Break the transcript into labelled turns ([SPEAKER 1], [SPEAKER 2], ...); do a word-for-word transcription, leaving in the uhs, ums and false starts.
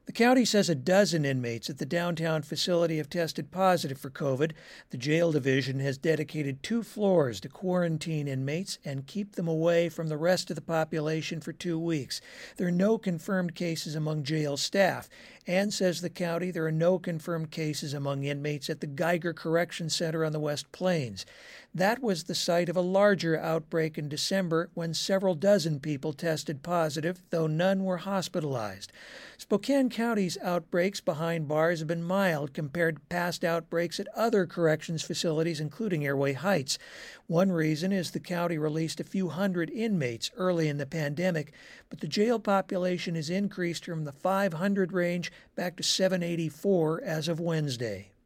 [SPEAKER 1] The county says a dozen inmates at the downtown facility have tested positive for COVID. The jail division has dedicated two floors to quarantine inmates and keep them away from the rest of the population for two weeks. There are no confirmed cases among jail staff. And says the county there are no confirmed cases among inmates at the Geiger Correction Center on the West Plains. That was the site of a larger outbreak in December when several dozen people tested positive, though none were hospitalized. Spokane County's outbreaks behind bars have been mild compared to past outbreaks at other corrections facilities, including Airway Heights. One reason is the county released a few hundred inmates early in the pandemic, but the jail population has increased from the five hundred range back to seven eighty-four as of Wednesday.